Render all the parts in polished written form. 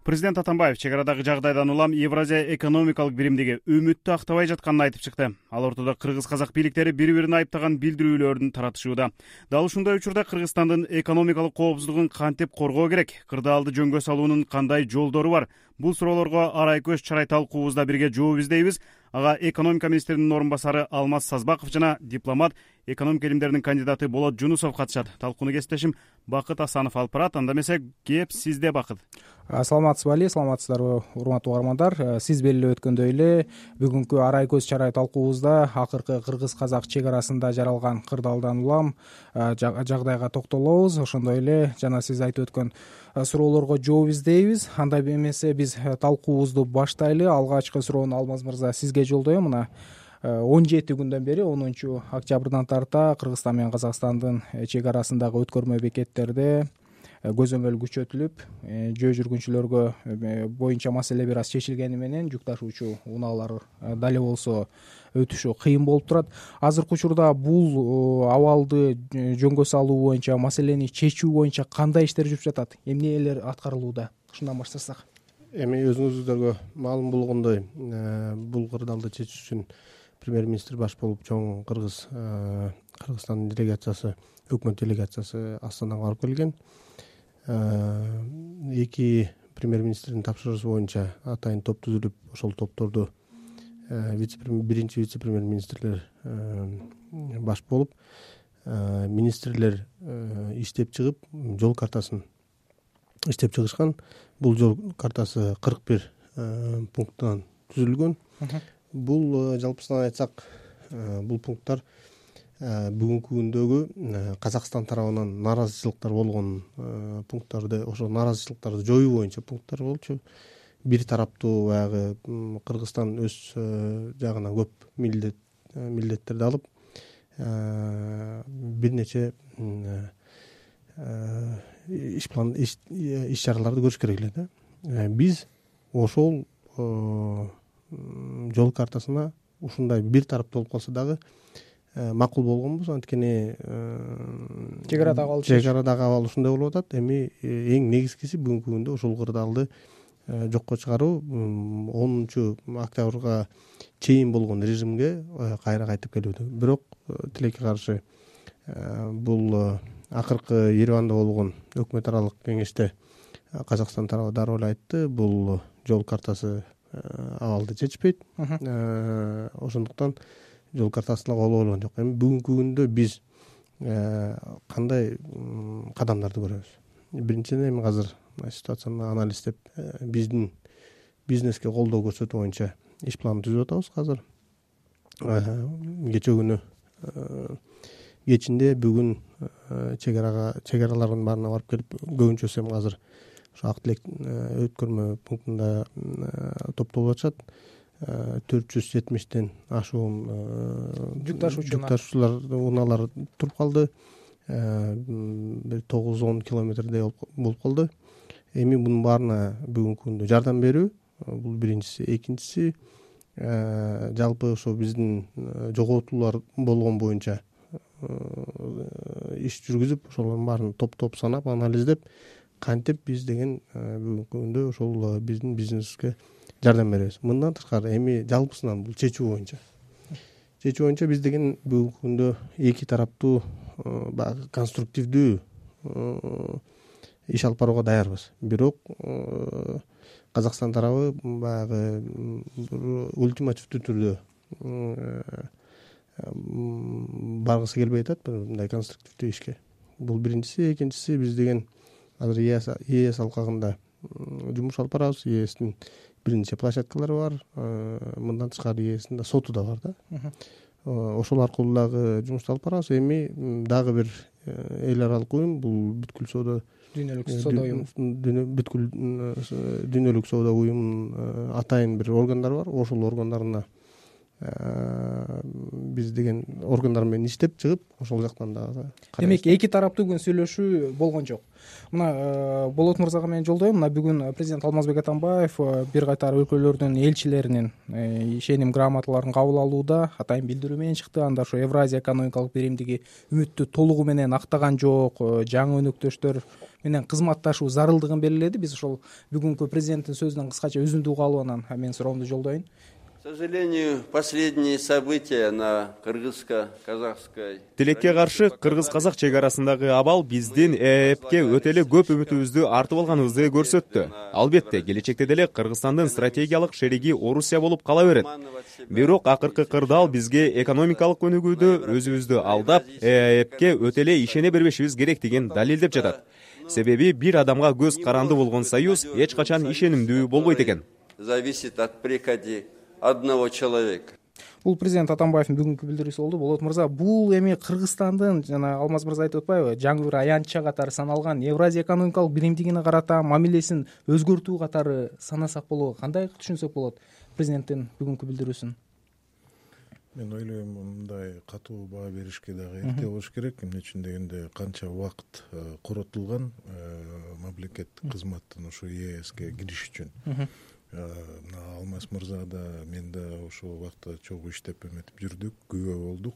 Президент Атамбаев чек арадагы жагдайдан улам Евразия экономикалык биримдиги үмүттү актабай жатканын айтып чыкты. Ал ортодо кыргыз-казак бийликтери бири-бирин айыптаган билдирүүлөрдүн таратышууда. Дал ушундай учурда Кыргызстандын экономикалык коопсуздугун кантип коргоо керек? Кырдаалды жөнгө салуунун кандай жолдору бар? Бул суроолорго арай көз чарай талкуубузда бирге жооп издейбиз. Ага экономика министринин орун басары Алмаз Сазбаков жана дипломат, экономика илимдеринин кандидаты Болот Жунусов катышат. Талкууну кесиптешим Бакыт Асанов алып барат. Анда эмесе кеп сизде, Бакыт. Саламатсызбы Али, саламатсыздарбы урматтуу угармандар. Сиз белгилеп өткөндөй эле бүгүнкү арай көз чарай талкуубузда акыркы кыргыз-казак чек арасында жаралган кырдаалдан улам жагдайга токтолобуз. Ошондой эле жана сиз айтып өткөн суроолорго жооп издейбиз. Андай эмесе биз талкуубузду баштайлы. Алгачкы суроону Алмаз мырза сизге жолдоем. Мына 17 күндөн бери 10 октябрдан тарта Кыргызстан менен Казакстандын чек арасындагы өткөрмө бекеттерде көзөмөл күчөтүлүп, жөө жүргүнчүлөргө боюнча маселе бир аз чечилгени менен жүк ташуучу унаалар дали болсо өтүшү кыйын болуп турат. Азыркы учурда бул абалды жөнгө салуу боюнча, маселени чечүү боюнча кандай иштер жүрүп жатат? Эмнелер аткарылууда? Ушундан баштасак. Эми өзүңүздөргө маалым болгондой, бул кырдаалды чечүү үчүн премьер-министр баш болуп чоң Кыргызстандын делегациясы, өкмөт делегациясы Астанага барып келген. Эки премьер-министрдин тапшырыгы боюнча атайын топ түзүлүп, ошол топторду биринчи вице-премьер-министрлер баш болуп, министрлер иштеп чыгып, жол картасын иштеп чыгышкан. Бул жол картасы 41 пункттан түзүлгөн. Бул жалпысынан айтсак, бул пункттар бүгүнкү күндөгү Казакстан тарабынан нааразычылыктар болгон пункттарды, ошо нааразычылыктарды жоюу боюнча пункттар болчу. Бир тараптуу баягы Кыргызстан өз жагына көп милдеттерди алып, бир нече иш чараларды көрүш керек эле да. Биз ошол жол картасына ушундай бир тараптуу болуп калса дагы макул болгонбуз. Анткени чек арадагы абал ушундай болуп атат. Эми эң негизгиси бүгүнкү күндө ушул кырдаалды жокко чыгаруу, 10 октябрга чейин болгон режимге кайра кайтып келүүдө. Бирок тилекке каршы бул акыркы Ереванда болгон өкмөт аралык кеңеште Казакстан тарабы дароо эле айтты, бул жол картасы абалды чечпейт. Ошондуктан жол картасына кол койгон жок. Эми бүгүнкү күндө биз кандай кадамдарды көрөбүз? Биринчиден, эми азыр ситуацияны анализдеп, биздин бизнеске колдоо көрсөтүү боюнча иш планын түзүп атабыз азыр. Кечээ күнү кечинде бүгүн чек аралардын баарына барып келип, көбүнчөсү эми азыр ошо Ак Тилек өткөрмө пунктунда топтолуп атышат. 470тен ашуун жүк ташуучулар унаалар туруп калды. Бир 9-10 километрдей болуп калды. Эми мунун баарына бүгүнкү күндө жардам берүү, бул биринчиси. Экинчиси, жалпы ошо биздин жоготуулар болгон боюнча иш жүргүзүп, ошолордун баарын топ санап, анализдеп, кантип биз деген бүгүнкү күндө ошол биздин бизнеске жардам беребиз. Мындан тышкары эми жалпысынан бул чечүү боюнча биз деген бүгүнкү күндө эки тараптуу баягы конструктивдүү иш алып барууга даярбыз. Бирок Казакстан тарабы баягы ультимативдүү түрдө баргысы келбей атат мындай конструктивдүү ишке. Бул биринчиси. Экинчиси, биз деген азыр ЕС алкагында жумуш алып барабыз. ЕСтин биринчи площадкалары бар. Мындан тышкары ЕСтин соту да бар да. Ошол аркылуу дагы жумушту алып барабыз. Эми дагы бир эл аралык уюм, бул бүткүл соода дүйнөлүк соода уюмунун атайын бир органдары бар. Ошол органдарына биз деген органдар менен иштеп чыгып ошол жактан дагы демек эки тараптуу бүгүн сүйлөшүү болгон жок. Мына Болот мырзага мен жолдоюм. Мына бүгүн президент Алмазбек Атамбаев бир катар өлкөлөрдүн элчилеринин ишеним грамоталарын кабыл алууда атайын билдирүү менен чыкты. Анда ошо Евразия экономикалык биримдиги үмүттү толугу менен актаган жок, жаңы өнөктөштөр менен кызматташуу зарылдыгын белгиледи. Биз ошол бүгүнкү президенттин сөзүнөн кыскача үзүндү угуп алып анан мен суроомду жолдоюн. К сожалению, последние события на кыргызско-казахской... Тилекке каршы кыргыз-казак чек арасындагы абал биздин ЭЭПке өтө эле көп үмүтүбүздү артып алганыбызды көрсөттү. Албетте, келечекте деле Кыргызстандын стратегиялык шериги Орусия болуп кала берет. Бирок акыркы кырдаал бизге экономикалык өнүгүүдө өзүбүздү алдап, ЭЭПке өтө эле ишене бербешибиз керектигин далилдеп жатат. Себеби бир адамга көз каранды болгон союз эч качан ишенимдүү болбойт экен. Зависит от приказа одного человека. Бул президент Атамбаевдин бүгүнкү билдирүүсү болду. Болот мырза, бул эми Кыргызстандын жана Алмаз мырза айтып атпайбы, жаңы бир аянтча катары саналган Евразия экономикалык биримдигине карата мамилесин өзгөртүү катары санасак болобу? Кандай түшүнсөк болот президенттин бүгүнкү билдирүүсүн? Мен ойлойм, мындай катуу баа беришке дагы эрте болуш керек. Эмне үчүн дегенде канча убакыт коротулган мамлекеттик кызматтын ушу ЕСке кириш үчүн. Алмаз мырза да мен да ошол убакта чогуу иштеп эметип жүрдүк, күбө болдук.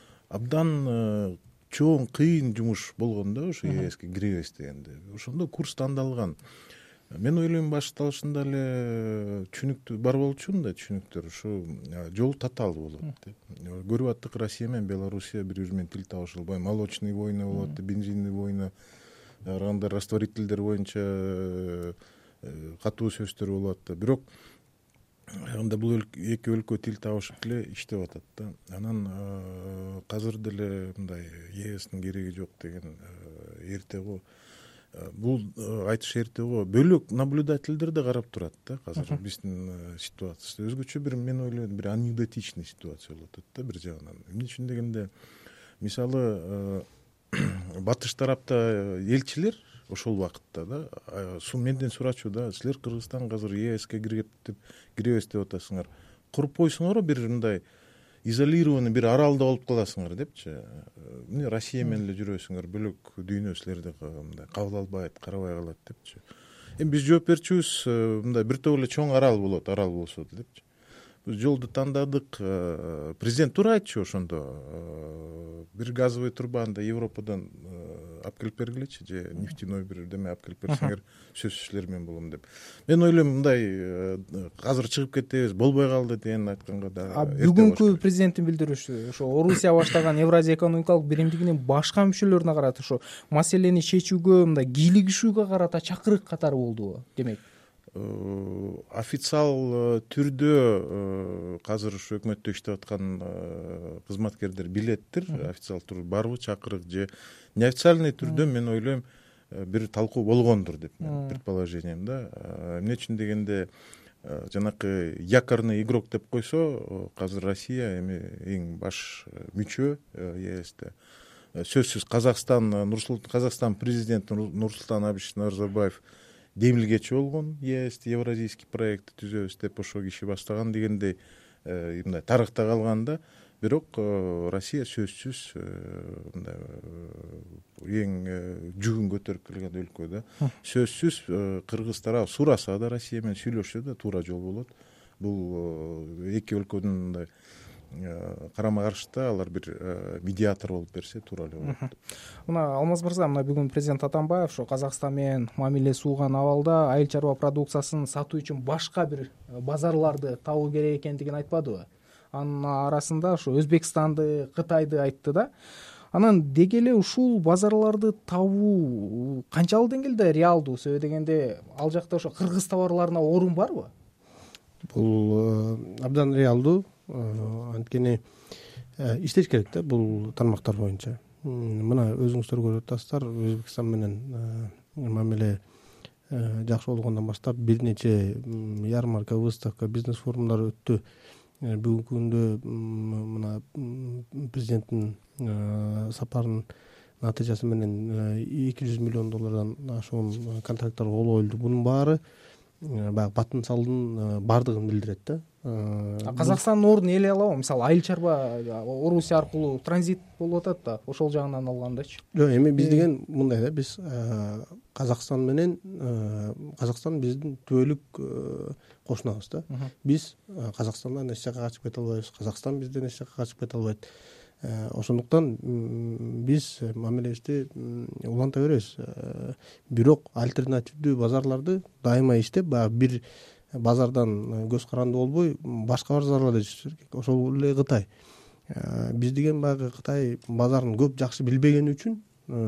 Абдан чоң кыйын жумуш болгон да ошо ЕСке киребиз дегенде. Ошондо курс тандалган. Мен ойлойм башталышында эле түшүнүктүү бар болчумун да, түшүнүктөр ушу жол татаал болот деп. Көрүп аттык, Россия менен Белоруссия бири-бири менен тил табыша албай, молочный война болот, бензинный война, анда растворительдер боюнча катуу сөздөр болот да. Бирок анда бул эки өлкө тил табышып эле иштеп атат да. Анан азыр деле мындай ЕСтин кереги жок деген эрте го. Бул айтыш эрте го. Бөлөк наблюдательдер да карап турат да. Азыр биздин ситуация өзгөчө бир, мен ойлойм, бир анекдотичный ситуация болуп атат да бир жагынан. Эмне үчүн дегенде, мисалы батыш тарапта элчилер ошол убакытта да менден сурачу да, силер Кыргызстанга азыр ЕСке киребиз деп атасыңар, куруп койсуңарбы бир мындай изолированный бир аралда болуп каласыңар депчи. Эмне Россия менен эле жүрөсүңөр, бөлөк дүйнө силерди мындай кабыл албайт, карабай калат депчи. Эми биз жооп берчүбүз, мындай бир топ эле чоң арал болот, арал болсо депчи. Биз жолду тандадык. Президент туура айтчу ошондо. Бир газовый турбаны Европадан алып келип бергилечи, же нефтяной бир деме алып келип берсеңер, сөзсүз силер менен болом деп. Мен ойлойм, мындай азыр чыгып кетебиз, болбой калды деген айтканга да. Бүгүнкү президенттин билдирүүсү ошо Орусия баштаган Евразия экономикалык биримдигинин башка мүчөлөрүнө карата ошо маселени чечүүгө, мындай кийлигишүүгө карата чакырык катары болдубу? Демек официал түрдө азыр ушу өкмөттө иштеп аткан кызматкерлер билеттир, официал түрдө барбы чакырык же неофициальный түрдө мен ойлойм бир талкуу болгондур деп мен предположением да. Эмне үчүн дегенде, жанакы якорный игрок деп койсо, азыр Россия эми эң баш мүчө ЕСте. Сөзсүз Казакстан президенти Нурсултан Абишевич Назарбаев демилгечи болгон, ЕСти евразийский проекти түзөбүз деп ошол киши баштаган дегендей мындай тарыхта калган да. Бирок Россия сөзсүз мындай эң жүгүн көтөрүп келген өлкө да. Сөзсүз кыргыз тарап сураса да, Россия менен сүйлөшсө да туура жол болот. Бул эки өлкөнүн мындай карама каршыда алар бир медиатор болуп берсе туура эле болот. Мына Алмаз мырза, мына бүгүн президент Атамбаев ошо Казакстан менен мамиле сууган абалда айыл чарба продукциясын сатуу үчүн башка бир базарларды табуу керек экендигин айтпадыбы? Анын арасында ошо Өзбекстанды, Кытайды айтты да. Анан деги эле ушул базарларды табуу канчалык деңгээлде реалдуу? Себеби дегенде ал жакта ошо кыргыз товарларына орун барбы? Бул абдан реалдуу. Анткени иштеш керек да бул тармактар боюнча. Мына өзүңүздөр көрүп атасыздар, Өзбекстан менен мамиле жакшы болгондон баштап бир нече ярмарка, выставка, бизнес форумдар өттү. Бүгүнкү күндө мына президенттин сапарынын натыйжасы менен $200 миллион ашуун контракттар кол коюлду. Бунун баары баягы потенциалдын баардыгын билдирет да. Казакстандын ордун ээлей алабы? Мисалы айыл чарба Орусия аркылуу транзит болуп атат да, ошол жагынан алгандачы. Жок, эми биз деген мындай да, биз Казакстан менен Казакстан биздин түбөлүк кошунабыз да. Биз Казакстандан эч жака качып кете албайбыз, Казакстан бизден эч жака качып кете албайт. Ошондуктан биз мамилебизди уланта беребиз. Бирок альтернативдүү базарларды дайыма иштеп, баягы бир базардан көз каранды болбой, башка базарларда иштеш керек. Ошол эле Кытай. Биз деген баягы Кытай базарын көп жакшы билбегени үчүн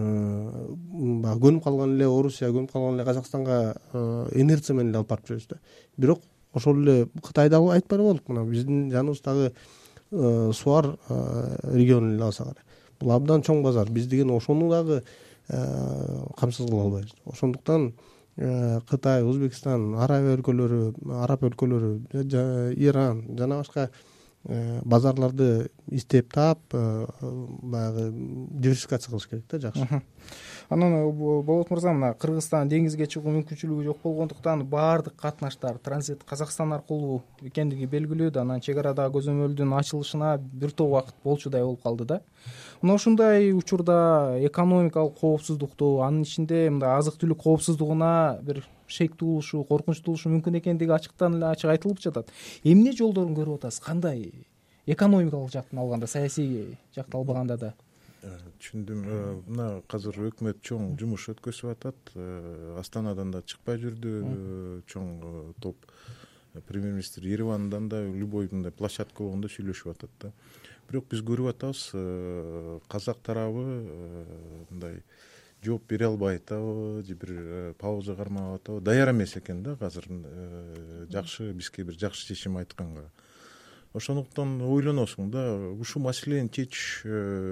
баягы көнүп калган эле Орусия, көнүп калган эле Казакстанга инерция менен эле алып барып жүрөбүз да. Бирок ошол эле Кытайды айтпай болдук. Мына биздин жаныбыздагы Суар регионун эле алсак эле, бул абдан чоң базар. Биз деген ошону дагы камсыз кыла албайбыз. Ошондуктан Кытай, Өзбекстан, араб өлкөлөрү, Иран жана башка базарларды издеп таап, баягы диверсификация кылыш керек да, жакшы. Анан Болот мырза, мына Кыргызстан деңизге чыгуу мүмкүнчүлүгү жок болгондуктан баардык катнаштар транзит Казакстан аркылуу экендиги белгилүү да. Анан чек арадагы көзөмөлдүн ачылышына бир топ убакыт болчудай болуп калды да. Мына ушундай учурда экономикалык коопсуздукту, анын ичинде мындай азык-түлүк коопсуздугуна бир шек туулушу, коркунуч туулушу мүмкүн экендиги ачыктан эле ачык айтылып жатат. Эмне жолдорун көрүп атасыз? Кандай? Экономикалык жактан алганда, саясий жакты албаганда да. Түшүндүм. Мына азыр өкмөт чоң жумуш өткөзүп атат. Астанадан да чыкпай жүрдү. Чоң топ премьер-министр Еревандан да любой мындай площадка болгондо сүйлөшүп атат да. Бирок биз көрүп атабыз, казак тарабы мындай жооп бере албай атабы, же бир пауза кармап атабы, даяр эмес экен да азыр жакшы бизге бир жакшы чечим айтканга. Ошондуктан ойлоносуң да, ушул маселени чечиш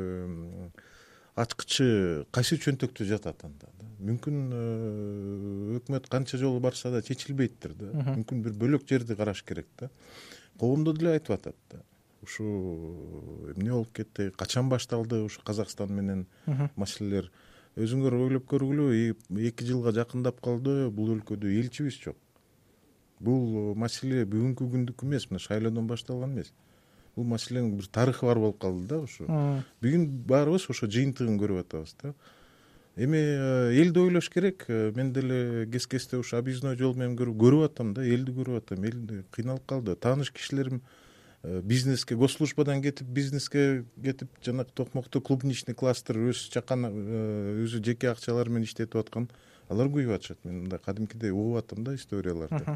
ачкычы кайсы чөнтөктө жатат анда да. Мүмкүн өкмөт канча жолу барса да чечилбейттир да. Мүмкүн бир бөлөк жерди караш керек да. Коомдо деле айтып атат да. Ушул эмне болуп кетти, качан башталды ушу Казакстан менен маселелер. Өзүңөр ойлоп көргүлө, 2 жылга жакындап калды, бул өлкөдө элчибиз жок. Бул маселе бүгүнкү күндүк эмес, мына шайлоодон башталган эмес. Бул маселенин бир тарыхы бар болуп калды да ушу. Бүгүн баарыбыз ошо жыйынтыгын көрүп атабыз да. Эми элди ойлош керек. Мен деле кес-кесте ушу объездной жол менен көрүп атам да, элди көрүп атам. Эл кыйналып калды. Тааныш кишилерим бизнеске, госслужбадан кетип, бизнеске кетип, жанагы токмокто клубничный кластер өз чакан, өзү жеке акчалары менен иштетип аткан, алар күйүп атышат. Мен мындай кадимкидей угуп атам да историяларды.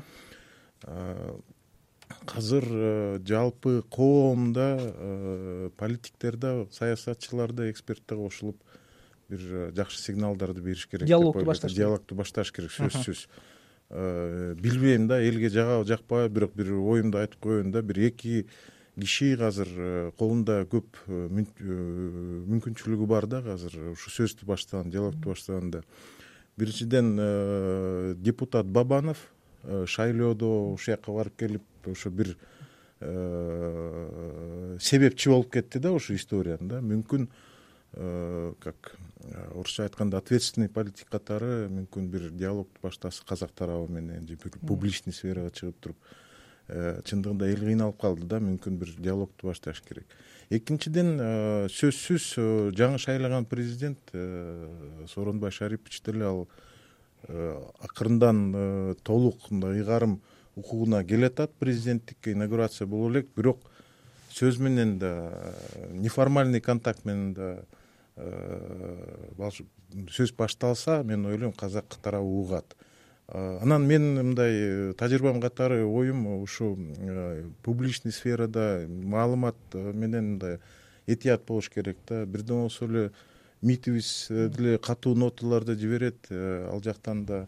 Азыр жалпы коомдо, политиктерде, саясатчыларда, экспертте кошулуп бир жакшы сигналдарды бериш керек. Диалогду башташ керек, сөзсүз. Билбейм да, элге жагабы жакпайбы, бирок бир оюмду айтып коеюн да, бир 2 киши азыр колунда көп мүмкүнчүлүгү бар да азыр ушу сөздү баштаган, диалогду баштаганда. Биринчиден депутат Бабанов шайлоодо ушул жака барып келип, ошо бир себепчи болуп кетти да ушу историянын да. Мүмкүн как орусча айтканда ответственный политик катары мүмкүн бир диалогду баштасы казак тарабы менен, же бир публичный сферага чыгып туруп, чындыгында эл кыйналып калды да, мүмкүн бир диалогду башташ керек. Экинчиден сөзсүз жаңы шайлаган президент Сооронбай Шарипович деле ал акырындан толук мындай ыйгарым укугуна келатат, президенттикке инаугурация боло элек, бирок сөз менен да, неформальный контакт менен да сөз башталса, мен ойлойм казак тарабы угат. Анан мен мындай тажрыйбам катары оюм, ушу публичный сферада маалымат менен мындай этият болуш керек да. Бирден болсо эле МИДибиз деле катуу ноталарды жиберет, ал жактан да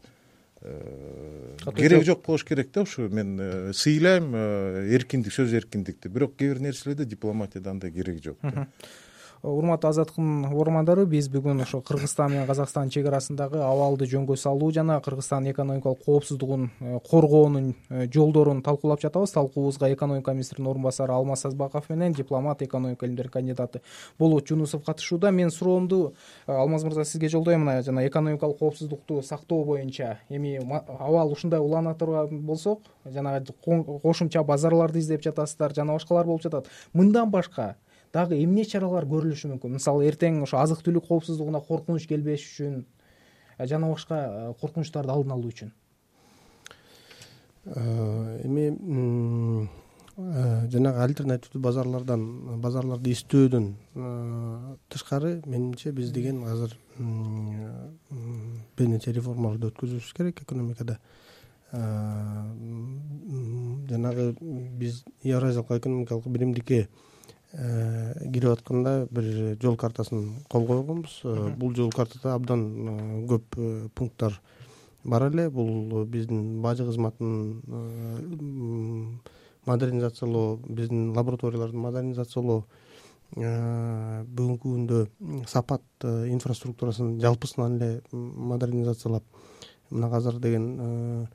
керек жок болуш керек да. Ушу мен сыйлайм эркиндик, сөз эркиндикти, бирок кээ бир нерселерде дипломатияда андай керек жок. Урматтуу Азаттыктын угармандары, биз бүгүн ошо Кыргызстан менен Казакстан чек арасындагы абалды жөнгө салуу жана Кыргызстандын экономикалык коопсуздугун коргоонун жолдорун талкуулап жатабыз. Талкуубузга экономика министринин орун басары Алмаз Сазбаков менен дипломат, экономика илимдери кандидаты Болот Жунусов катышууда. Мен суроомду Алмаз мырза сизге жолдойм. Жана экономикалык коопсуздукту сактоо боюнча эми абал ушундай улана турган болсок, жанагы кошумча базарларды издеп жатасыздар, жана башкалар болуп жатат. Мындан башка дагы эмне чаралар көрүлүшү мүмкүн? Мисалы, эртең ошо азык түлүк коопсуздугуна коркунуч келбеш үчүн жана башка коркунучтарды алдын алуу үчүн. Эми жанагы альтернативдүү базарларды издөөдөн тышкары, менимче биз деген азыр бир нече реформаларды өткөзүбүз керек экономикада. Жанагы биз Евразиялык экономикалык биримдикке кирип атканда бир жол картасын кол койгонбуз. Бул жол картада абдан көп пункттар бар эле. Бул биздин бажы кызматын модернизациялоо, биздин лабораторияларды модернизациялоо, бүгүнкү күндө сапат инфраструктурасын жалпысынан эле модернизациялап, мына азыр деген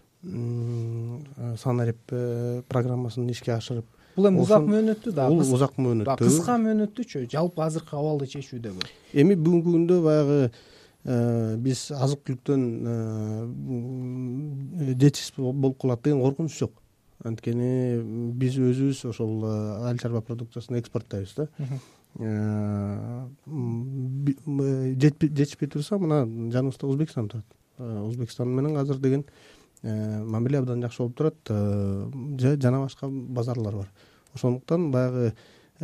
санарип программасын ишке ашырып. Бул эми узак мөөнөттүү да. Бул узак мөөнөттүү. Кыска мөөнөттүүчү, жалпы азыркы абалды чечүүдөгү. Эми бүгүнкү күндө баягы биз азык түлүктөн жетишсиз болуп калат деген коркунуч жок. Анткени биз өзүбүз ошол айыл чарба продукциясын экспорттойбуз да. Жетишпей турса, мына жаныбызда Өзбекстан турат. Өзбекстан менен азыр деген мамиле абдан жакшы болуп турат. Жана башка базарлар бар. Ошондуктан баягы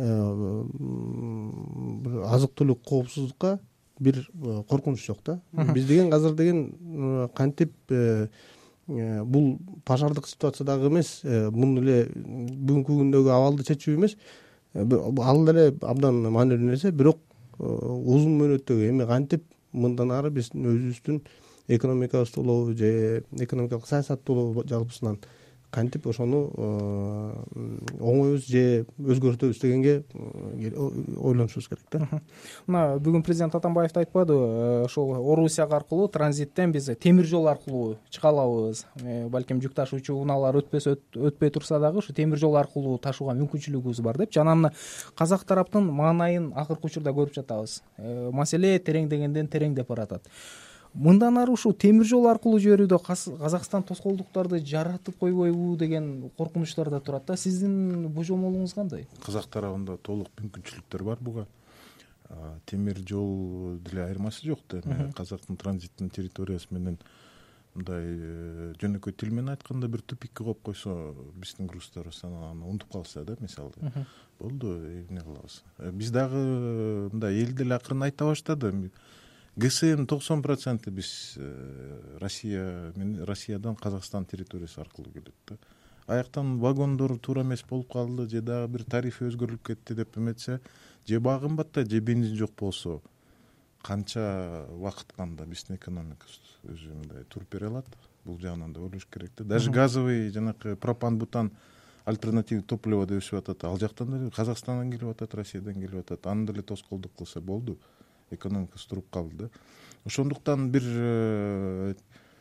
азык түлүк коопсуздукка бир коркунуч жок да. Биз деген азыр деген кантип бул пожардык ситуациядагы эмес, муну эле бүгүнкү күндөгү абалды чечүү эмес, ал эле абдан маанилүү нерсе, бирок узун мөөнөттөгү эми кантип мындан ары биз өзүбүздүн экономикабызды улоо же экономикалык саясатты улоо жалпысынан кантип ошону оңойбуз же өзгөртөбүз дегенге ойлонушубуз керек да. Мына бүгүн президент Атамбаев да айтпадыбы, ошол Орусияга аркылуу транзиттен биз темир жол аркылуу чыга алабыз. Балким жүк ташуучу унаалар өтпөй турса дагы ушу темир жол аркылуу ташууга мүмкүнчүлүгүбүз бар депчи. Анан казак тараптын маанайын акыркы учурда көрүп жатабыз. Маселе тереңдегенден тереңдеп баратат. Мындан ары ушул темир жол аркылуу жиберүүдө Казакстан тоскоолдуктарды жаратып койбойбу деген коркунучтар да турат да. Сиздин божомолуңуз кандай? Казак тарабында толук мүмкүнчүлүктөр бар буга. Темир жол деле айырмасы жок да. Казактын транзиттин территориясы менен мындай жөнөкөй тил менен айтканда бир тупикке коюп койсо, биздин груздарыбыз аны унутуп калса да, мисалы. Болду, эмне кылабыз? Биз дагы мындай эл деле акырын айта баштады. ГСМ 90% биз Россиядан Казакстан территориясы аркылуу келет да. Аяктан вагондор туура эмес болуп калды, же дагы бир тарифи өзгөрүлүп кетти деп эметсе, же баа кымбатта, же бензин жок болсо, канча убакыт канда биздин экономикабыз өзү мындай туруп бере алат? Бул жагынан да ойлош керек да. Даже газовый жанакы пропан, бутан альтернативный топливо деп өсүп атат. Ал жактан деле Казакстандан келип атат, Россиядан келип атат. Аны деле тоскоолдук кылса болду. Экономикасы туруп калды да. Ошондуктан бир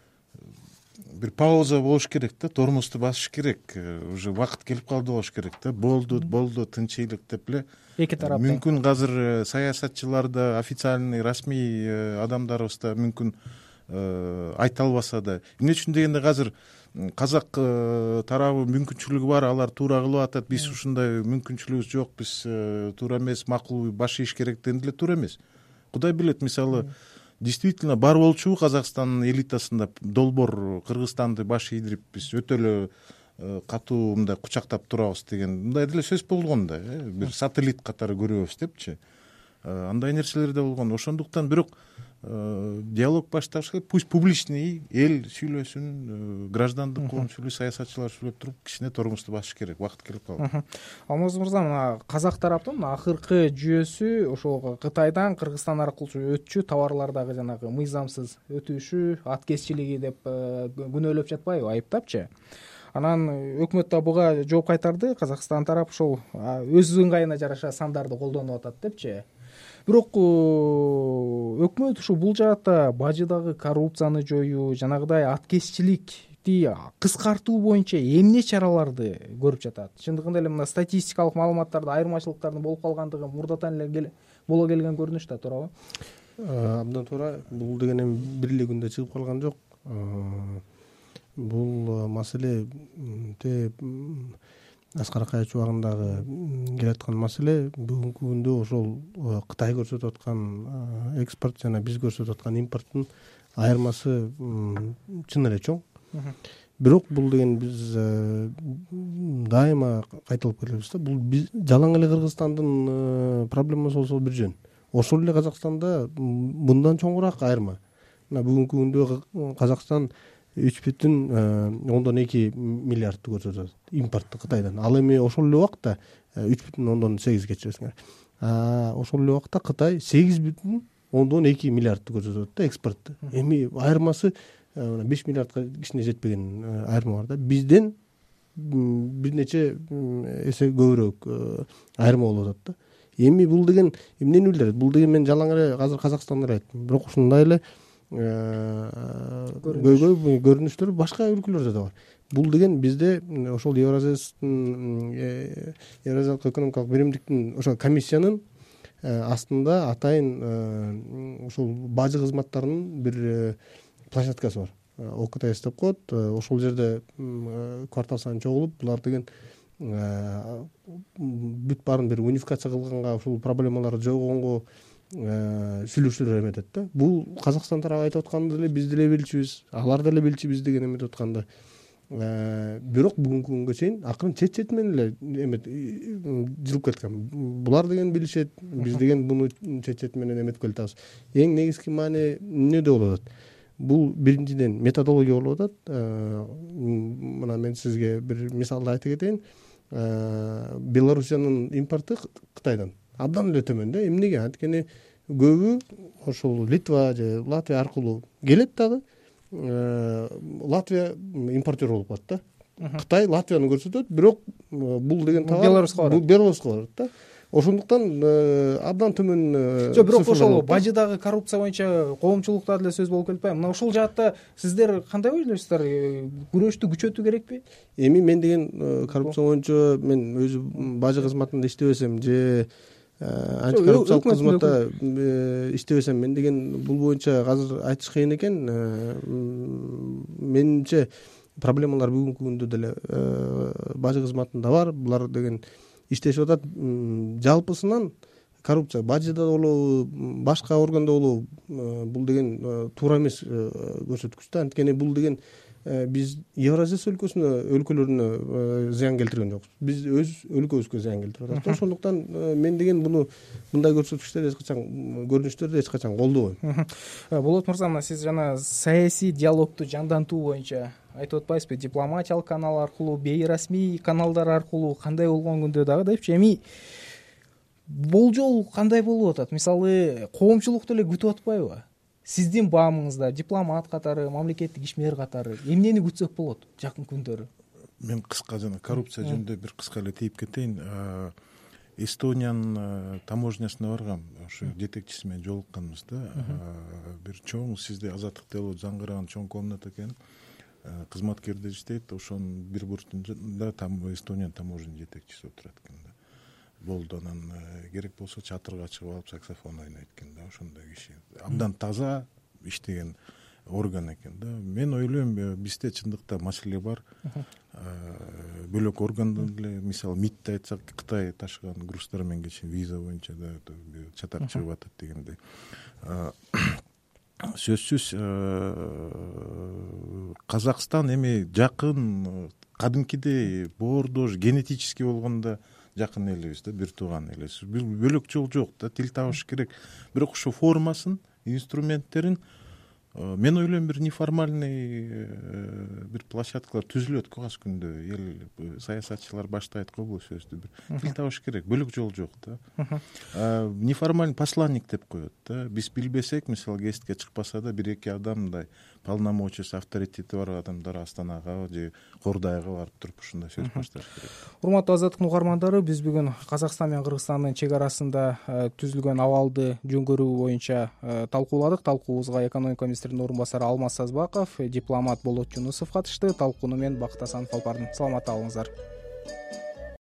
пауза болуш керек да, тормозду басыш керек. Уже убакыт келип калды болуш керек да. Болду, тынчыйлык деп эле. Эки тарап. Мүмкүн азыр саясатчыларда, официальный, расмий адамдарыбызда мүмкүн айта албаса да. Эмне үчүн дегенде азыр казак тарабы мүмкүнчүлүгү бар, алар туура кылып атат. Биз ушундай мүмкүнчүлүгүбүз жок, биз туура эмес, макул баш ийиш керек деген деле туура эмес. Кудай билет, мисалы, действительно бар болчу Казакстандын элитасында долбоор Кыргызстанды баш ийдирип биз өтө эле катуу мындай кучактап турабыз деген мындай деле сөз болгон да, бир сателлит катары көрөбүз депчи. Андай нерселер да болгон. Ошондуктан бирок диалог башташ керек. Пусть публичный эл сүйлөсүн, граждандык коомчулук, саясатчылар сүйлөп туруп кичине тормозду басыш керек. Убакыт келип калды. Алмаз мырза, мына казак тараптын акыркы жүйөсү ошол Кытайдан Кыргызстан аркылуу өтчү товарлардагы жанагы мыйзамсыз өтүшү, ат кезчилиги деп күнөөлөп жатпайбы, айыптапчы. Анан өкмөт да буга жооп кайтарды. Казакстан тарап ошол өз ыңгайына жараша сандарды колдонуп атат депчи. бирок өкмөт ушу бул жаатта бажыдагы коррупцияны жоюу, жанагыдай аткезчиликти кыскартуу боюнча эмне чараларды көрүп жатат? Чындыгында эле мына статистикалык маалыматтарда айырмачылыктардын болуп калгандыгы мурдатан эле боло келген көрүнүш да, туурабы? Абдан туура. Бул деген эми бир эле күндө чыгып калган жок. Бул маселе Аскар Акаевич убагындагы келаткан маселе бүгүнкү күндө ошол Кытай көрсөтүп аткан экспорт жана биз көрсөтүп аткан импорттун айырмасы чын эле чоң. Бирок бул деген биз дайыма кайталып келебиз да. Бул жалаң эле Кыргызстандын проблемасы болсо бир жөн. Ошол эле Казакстанда мындан чоңураак айырма. Мына бүгүнкү күндө Казакстан 3,2 миллиардты көрсөтөт импортту Кытайдан. Ал эми ошол эле убакта 3,8 кечиресиңер. Ошол эле убакта Кытай 8,2 миллиардты көрсөтөт да экспортту. Эми айырмасы 5 миллиардка кичине жетпеген айырма бар да. Бизден бир нече эсе көбүрөөк айырма болуп атат да. Эми бул деген эмнени билдирет? Бул деген мен жалаң эле азыр Казакстанды эле айттым. Бирок ушундай эле көрүнүштөр башка өлкөлөрдө да бар. Бул деген бизде ошол Евразиялык экономикалык биримдиктин ошол комиссиянын астында атайын ошол бажы кызматтарынын бир площадкасы бар. ОКТС деп коет. Ошол жерде квартал сайын чогулуп, булар деген бүт баарын бир унификация кылганга, ушул проблемаларды жойгонго сүйлөшүүлөр эметет да. Бул Казакстан тарабы айтып атканды деле биз деле билчүбүз, алар деле билчүбүз деген эметип атканда. Бирок бүгүнкү күнгө чейин акырын чет менен эле эмет жүрүп кеткен. Булар деген билишет, биз деген буну чет менен эметип келатабыз. Эң негизги маани эмнеде болуп атат? Бул биринчиден методология болуп атат. Мына мен сизге бир мисалды айтып кетейин. Белоруссиянын импорту Кытайдан абдан эле төмөн да. Эмнеге? Анткени көбү ошол Литва же Латвия аркылуу келет дагы. Латвия импортер болуп калат да. Кытай Латвияны көрсөтөт, бирок бул деген товар Белоруска барат да. Ошондуктан абдан төмөн. Бирок ошол бажыдагы коррупция боюнча коомчулукта деле сөз болуп келбайбы? Мына ушул жаатта сиздер кандай ойлойсуздар? Күрөштү күчөтүү керекпи? Эми мен деген коррупция боюнча мен өзү бажы кызматында иштебесем же антикоррупциялык кызматта иштебесем, мен деген бул боюнча азыр айтыш кыйын экен. Менимче проблемалар бүгүнкү күндө деле бажы кызматында бар. Булар деген иштешип атат. Жалпысынан коррупция бажыда болобу, башка органда болобу, бул деген туура эмес көрсөткүч да. Анткени бул деген биз Евразия өлкөлөрүнө зыян келтирген жокпуз. Биз өз өлкөбүзгө зыян келтирип атабыз. Ошондуктан мен деген буну мындай көрсөткүчтөрдү эч качан, көрүнүштөрдү эч качан колдобойм. Болот мырза, мына сиз жана саясий диалогту жандантуу боюнча айтып атпайсызбы? Дипломатиялык канал аркылуу, бейрасмий каналдар аркылуу кандай болгон күндө дагы депчи. Эми болжол кандай болуп атат? Мисалы, коомчулук деле күтүп атпайбы? Сиздин баамыңызда дипломат катары, мамлекеттик ишмер катары эмнени күтсөк болот жакын күндөрү? Мен кыска жана коррупция жөнүндө бир кыска эле тийип кетейин. Эстониянын таможнясына баргам, ошо жетекчиси менен жолукканбыз да. Бир чоң, сизде Азаттык тело жаңгыраган чоң комната экен. Кызматкердер иштейт, ошонун бир бурчунда Эстониянын таможня жетекчиси отурат экен да. Болду, анан керек болсо чатырга чыгып алып саксофон ойнойт экен да. Ошондой киши абдан таза иштеген орган экен да. Мен ойлойм, бизде чындыкта маселе бар. Бөлөк органдан эле, мисалы МИДти айтсак, Кытай ташыган груздар менен кечин виза боюнча да чатак чыгып атат дегендей. Сөзсүз Казакстан эми жакын, кадимкидей боордош генетически болгондо жакын элебиз да, бир тууган элебиз. Бөлөк жол жок да, тил табыш керек. Бирок ошо формасын, инструменттерин мен ойлойм бир неформальный бир площадкалар түзүлөт кагаз күндө. Эл саясатчылар баштайт го бул сөздү. Бир тил табыш керек, бөлөк жол жок да. Неформальный посланник деп коет да. Биз билбесек, мисалы гестке чыкпаса да, бир эки адам мындай полномочиясы авторитети бар адамдар Астанага же Кордайга барып туруп ушундай сөз башташ керек. Урматтуу Азаттыктын угармандары, биз бүгүн Казакстан менен Кыргызстандын чек арасында түзүлгөн абалды жөн көрүү боюнча талкууладык. Талкуубузга экономика министринин орун басары Алмаз Сазбаков, дипломат Болот Жунусов катышты. Талкууну мен Бакыт Асанов алып бардым. Саламатта калыңыздар.